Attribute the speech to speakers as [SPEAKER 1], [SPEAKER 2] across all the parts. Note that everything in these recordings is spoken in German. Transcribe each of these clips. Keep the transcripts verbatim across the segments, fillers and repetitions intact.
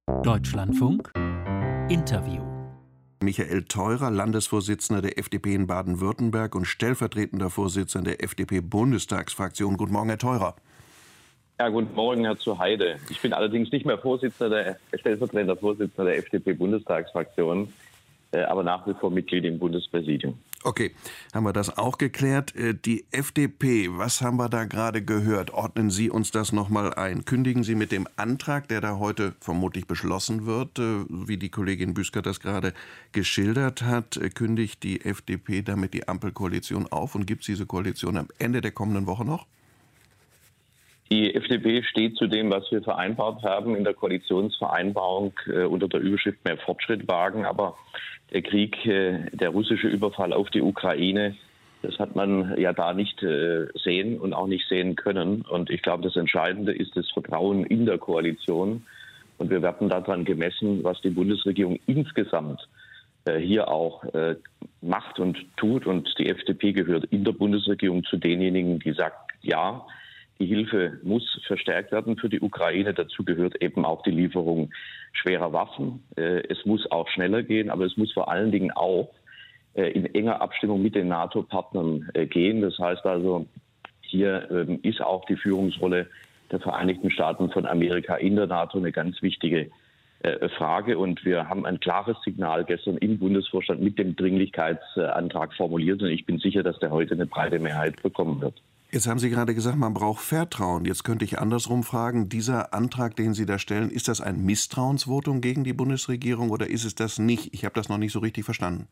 [SPEAKER 1] Deutschlandfunk Interview.
[SPEAKER 2] Michael Theurer, Landesvorsitzender der F D P in Baden-Württemberg und stellvertretender Vorsitzender der F D P-Bundestagsfraktion. Guten Morgen, Herr Theurer.
[SPEAKER 3] Ja, guten Morgen, Herr zu Heide. Ich bin allerdings nicht mehr Vorsitzender der, stellvertretender Vorsitzender der F D P-Bundestagsfraktion, äh, aber nach wie vor Mitglied im Bundespräsidium.
[SPEAKER 2] Okay, haben wir das auch geklärt. Die F D P, was haben wir da gerade gehört? Ordnen Sie uns das nochmal ein. Kündigen Sie mit dem Antrag, der da heute vermutlich beschlossen wird, wie die Kollegin Büsker das gerade geschildert hat, kündigt die F D P damit die Ampelkoalition auf und gibt es diese Koalition am Ende der kommenden Woche noch?
[SPEAKER 3] Die F D P steht zu dem, was wir vereinbart haben in der Koalitionsvereinbarung äh, unter der Überschrift mehr Fortschritt wagen. Aber der Krieg, äh, der russische Überfall auf die Ukraine, das hat man ja da nicht äh, sehen und auch nicht sehen können. Und ich glaube, das Entscheidende ist das Vertrauen in der Koalition. Und wir werden daran gemessen, was die Bundesregierung insgesamt äh, hier auch äh, macht und tut. Und die F D P gehört in der Bundesregierung zu denjenigen, die sagt, ja, die Hilfe muss verstärkt werden für die Ukraine. Dazu gehört eben auch die Lieferung schwerer Waffen. Es muss auch schneller gehen, aber es muss vor allen Dingen auch in enger Abstimmung mit den NATO-Partnern gehen. Das heißt also, hier ist auch die Führungsrolle der Vereinigten Staaten von Amerika in der NATO eine ganz wichtige Frage. Und wir haben ein klares Signal gestern im Bundesvorstand mit dem Dringlichkeitsantrag formuliert. Und ich bin sicher, dass der heute eine breite Mehrheit bekommen wird.
[SPEAKER 2] Jetzt haben Sie gerade gesagt, man braucht Vertrauen. Jetzt könnte ich andersrum fragen, dieser Antrag, den Sie da stellen, ist das ein Misstrauensvotum gegen die Bundesregierung oder ist es das nicht? Ich habe das noch nicht so richtig verstanden.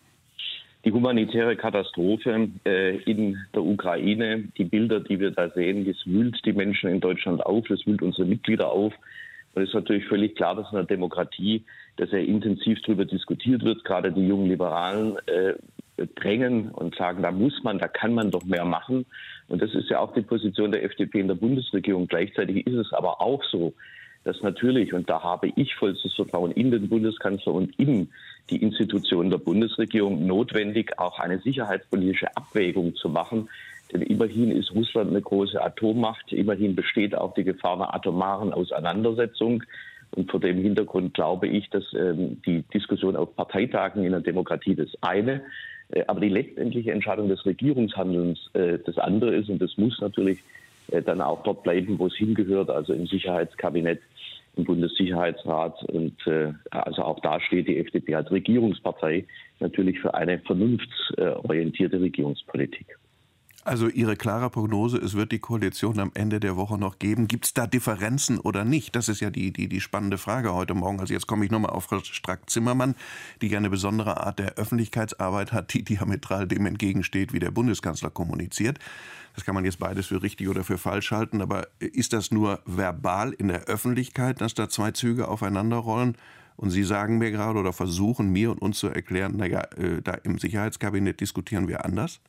[SPEAKER 3] Die humanitäre Katastrophe äh, in der Ukraine, die Bilder, die wir da sehen, das wühlt die Menschen in Deutschland auf, das wühlt unsere Mitglieder auf. Und es ist natürlich völlig klar, dass in einer Demokratie da sehr intensiv darüber diskutiert wird. Gerade die jungen Liberalen äh, drängen und sagen, da muss man, da kann man doch mehr machen. Und das ist ja auch die Position der F D P in der Bundesregierung. Gleichzeitig ist es aber auch so, dass natürlich, und da habe ich vollstes Vertrauen in den Bundeskanzler und in die Institutionen der Bundesregierung, notwendig, auch eine sicherheitspolitische Abwägung zu machen. Denn immerhin ist Russland eine große Atommacht. Immerhin besteht auch die Gefahr einer atomaren Auseinandersetzung. Und vor dem Hintergrund glaube ich, dass ähm, die Diskussion auf Parteitagen in der Demokratie das eine, äh, aber die letztendliche Entscheidung des Regierungshandelns äh, das andere ist. Und das muss natürlich äh, dann auch dort bleiben, wo es hingehört, also im Sicherheitskabinett, im Bundessicherheitsrat. Und äh, also auch da steht die F D P als Regierungspartei natürlich für eine vernunftsorientierte Regierungspolitik.
[SPEAKER 2] Also Ihre klare Prognose, es wird die Koalition am Ende der Woche noch geben. Gibt es da Differenzen oder nicht? Das ist ja die, die, die spannende Frage heute Morgen. Also jetzt komme ich nochmal auf Frau Strack-Zimmermann, die ja eine besondere Art der Öffentlichkeitsarbeit hat, die diametral dem entgegensteht, wie der Bundeskanzler kommuniziert. Das kann man jetzt beides für richtig oder für falsch halten. Aber ist das nur verbal in der Öffentlichkeit, dass da zwei Züge aufeinander rollen? Und Sie sagen mir gerade oder versuchen mir und uns zu erklären, naja, äh, da im Sicherheitskabinett diskutieren wir anders?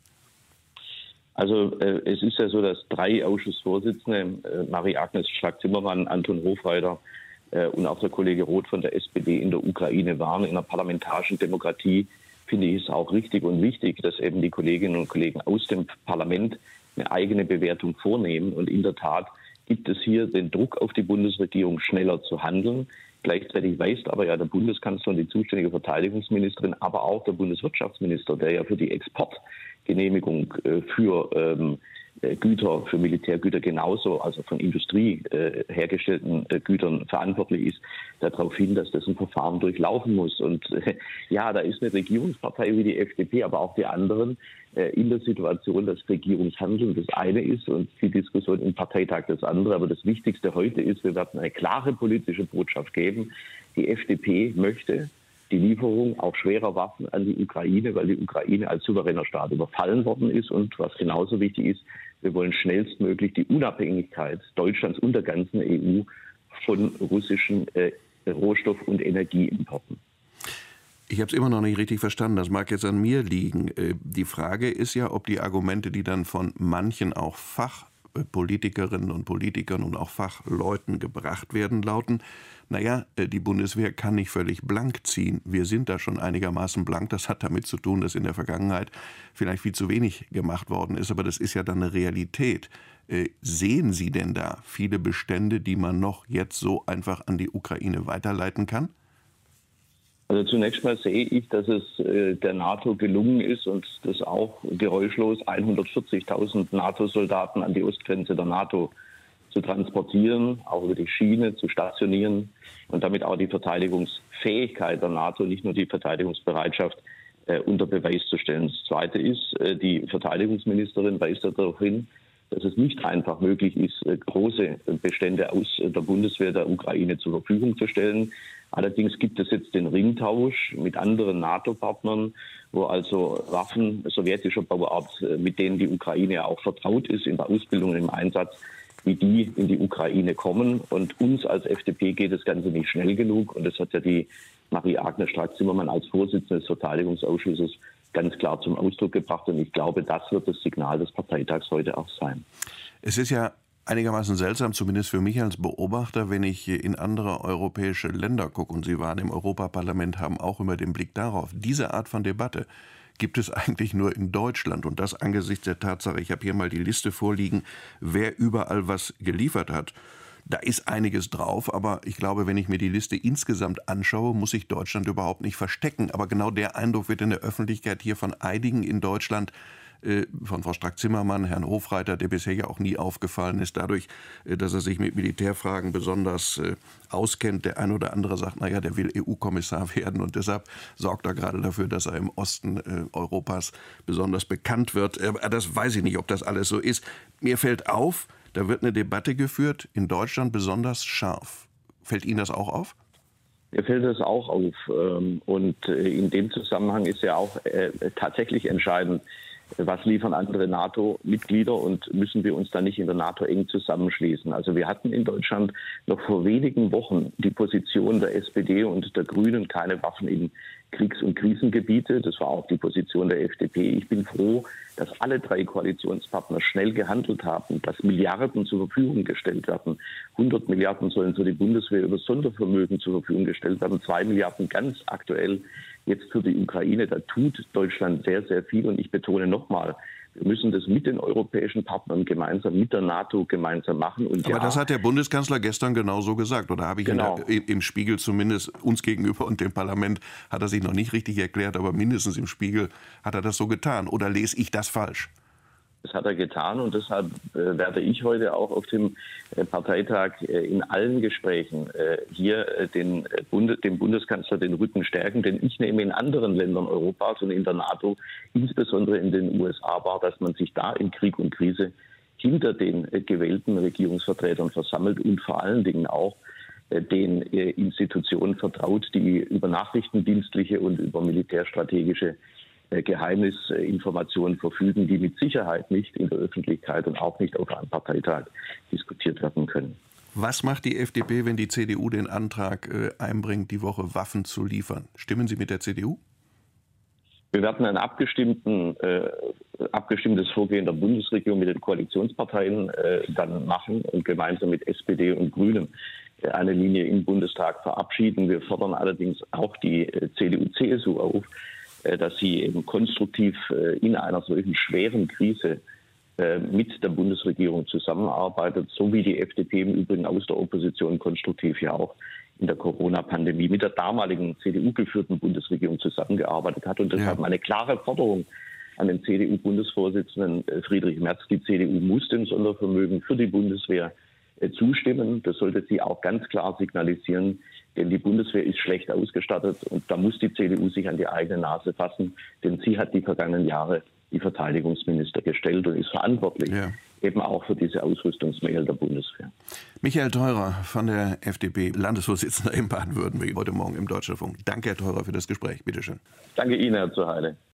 [SPEAKER 3] Also äh, es ist ja so, dass drei Ausschussvorsitzende, äh, Marie-Agnes Strack-Zimmermann, Anton Hofreiter äh, und auch der Kollege Roth von der S P D in der Ukraine waren. In einer parlamentarischen Demokratie finde ich es auch richtig und wichtig, dass eben die Kolleginnen und Kollegen aus dem Parlament eine eigene Bewertung vornehmen. Und in der Tat gibt es hier den Druck auf die Bundesregierung, schneller zu handeln. Gleichzeitig weist aber ja der Bundeskanzler und die zuständige Verteidigungsministerin, aber auch der Bundeswirtschaftsminister, der ja für die Exportgenehmigung äh, für ähm, Güter, für Militärgüter genauso, also von Industrie äh, hergestellten äh, Gütern verantwortlich ist, darauf hin, dass das ein Verfahren durchlaufen muss. Und äh, ja, da ist eine Regierungspartei wie die F D P, aber auch die anderen äh, in der Situation, dass Regierungshandeln das eine ist und die Diskussion im Parteitag das andere. Aber das Wichtigste heute ist, wir werden eine klare politische Botschaft geben. Die F D P möchte die Lieferung auch schwerer Waffen an die Ukraine, weil die Ukraine als souveräner Staat überfallen worden ist. Und was genauso wichtig ist, wir wollen schnellstmöglich die Unabhängigkeit Deutschlands und der ganzen E U von russischen äh, Rohstoff- und Energieimporten.
[SPEAKER 2] Ich habe es immer noch nicht richtig verstanden. Das mag jetzt an mir liegen. Die Frage ist ja, ob die Argumente, die dann von manchen auch Fach Politikerinnen und Politikern und auch Fachleuten gebracht werden, lauten: Naja, die Bundeswehr kann nicht völlig blank ziehen. Wir sind da schon einigermaßen blank. Das hat damit zu tun, dass in der Vergangenheit vielleicht viel zu wenig gemacht worden ist. Aber das ist ja dann eine Realität. Äh, sehen Sie denn da viele Bestände, die man noch jetzt so einfach an die Ukraine weiterleiten kann?
[SPEAKER 3] Also zunächst mal sehe ich, dass es äh, der NATO gelungen ist und das auch geräuschlos hundertvierzigtausend NATO-Soldaten an die Ostgrenze der NATO zu transportieren, auch über die Schiene zu stationieren und damit auch die Verteidigungsfähigkeit der NATO, nicht nur die Verteidigungsbereitschaft, äh, unter Beweis zu stellen. Das Zweite ist, äh, die Verteidigungsministerin weist darauf hin, dass es nicht einfach möglich ist, große Bestände aus der Bundeswehr der Ukraine zur Verfügung zu stellen. Allerdings gibt es jetzt den Ringtausch mit anderen NATO-Partnern, wo also Waffen sowjetischer Bauart, mit denen die Ukraine auch vertraut ist in der Ausbildung und im Einsatz, wie die in die Ukraine kommen. Und uns als F D P geht das Ganze nicht schnell genug. Und das hat ja die Marie-Agnes Strack-Zimmermann als Vorsitzende des Verteidigungsausschusses ganz klar zum Ausdruck gebracht. Und ich glaube, das wird das Signal des Parteitags heute auch sein.
[SPEAKER 2] Es ist ja einigermaßen seltsam, zumindest für mich als Beobachter, wenn ich in andere europäische Länder gucke, und Sie waren im Europaparlament, haben auch immer den Blick darauf. Diese Art von Debatte gibt es eigentlich nur in Deutschland. Und das angesichts der Tatsache, ich habe hier mal die Liste vorliegen, wer überall was geliefert hat. Da ist einiges drauf, aber ich glaube, wenn ich mir die Liste insgesamt anschaue, muss sich Deutschland überhaupt nicht verstecken. Aber genau der Eindruck wird in der Öffentlichkeit hier von einigen in Deutschland, äh, von Frau Strack-Zimmermann, Herrn Hofreiter, der bisher ja auch nie aufgefallen ist, dadurch, äh, dass er sich mit Militärfragen besonders äh, auskennt. Der ein oder andere sagt, naja, der will E U-Kommissar werden und deshalb sorgt er gerade dafür, dass er im Osten äh, Europas besonders bekannt wird. Äh, das weiß ich nicht, ob das alles so ist. Mir fällt auf, da wird eine Debatte geführt, in Deutschland besonders scharf. Fällt Ihnen das auch auf?
[SPEAKER 3] Mir fällt das auch auf. Und in dem Zusammenhang ist ja auch tatsächlich entscheidend, was liefern andere NATO-Mitglieder und müssen wir uns da nicht in der NATO eng zusammenschließen. Also wir hatten in Deutschland noch vor wenigen Wochen die Position der S P D und der Grünen, keine Waffen in Kriegs- und Krisengebiete. Das war auch die Position der F D P. Ich bin froh, dass alle drei Koalitionspartner schnell gehandelt haben, dass Milliarden zur Verfügung gestellt werden. hundert Milliarden sollen für die Bundeswehr über Sondervermögen zur Verfügung gestellt werden. zwei Milliarden ganz aktuell jetzt für die Ukraine. Da tut Deutschland sehr, sehr viel. Und ich betone nochmal, wir müssen das mit den europäischen Partnern gemeinsam, mit der NATO gemeinsam machen. Und
[SPEAKER 2] Aber
[SPEAKER 3] ja,
[SPEAKER 2] das hat der Bundeskanzler gestern genauso gesagt. Oder habe ich
[SPEAKER 3] genau.
[SPEAKER 2] in der, im Spiegel zumindest uns gegenüber und dem Parlament, hat er sich noch nicht richtig erklärt, aber mindestens im Spiegel hat er das so getan. Oder lese ich das falsch?
[SPEAKER 3] Das hat er getan und deshalb äh, werde ich heute auch auf dem äh, Parteitag äh, in allen Gesprächen äh, hier äh, den, äh, Bunde, dem Bundeskanzler den Rücken stärken. Denn ich nehme in anderen Ländern Europas und in der NATO, insbesondere in den U S A, wahr, dass man sich da in Krieg und Krise hinter den äh, gewählten Regierungsvertretern versammelt und vor allen Dingen auch äh, den äh, Institutionen vertraut, die über nachrichtendienstliche und über militärstrategische Geheimnisinformationen verfügen, die mit Sicherheit nicht in der Öffentlichkeit und auch nicht auf einem Parteitag diskutiert werden können.
[SPEAKER 2] Was macht die F D P, wenn die C D U den Antrag äh, einbringt, die Woche Waffen zu liefern? Stimmen Sie mit der C D U?
[SPEAKER 3] Wir werden ein abgestimmten, äh, abgestimmtes Vorgehen der Bundesregierung mit den Koalitionsparteien äh, dann machen und gemeinsam mit S P D und Grünen äh, eine Linie im Bundestag verabschieden. Wir fordern allerdings auch die äh, C D U C S U auf, dass sie eben konstruktiv in einer solchen schweren Krise mit der Bundesregierung zusammenarbeitet, so wie die F D P im Übrigen aus der Opposition konstruktiv ja auch in der Corona-Pandemie mit der damaligen C D U-geführten Bundesregierung zusammengearbeitet hat. Und deshalb eine klare Forderung an den C D U-Bundesvorsitzenden Friedrich Merz. Die C D U muss dem Sondervermögen für die Bundeswehr zustimmen. Das sollte sie auch ganz klar signalisieren, denn die Bundeswehr ist schlecht ausgestattet und da muss die C D U sich an die eigene Nase fassen, denn sie hat die vergangenen Jahre die Verteidigungsminister gestellt und ist verantwortlich ja. eben auch für diese Ausrüstungsmängel der Bundeswehr.
[SPEAKER 2] Michael Theurer von der F D P, Landesvorsitzender in Baden-Württemberg, heute Morgen im Deutschlandfunk. Danke, Herr Theurer, für das Gespräch. Bitte schön.
[SPEAKER 3] Danke Ihnen, Herr Zuheile.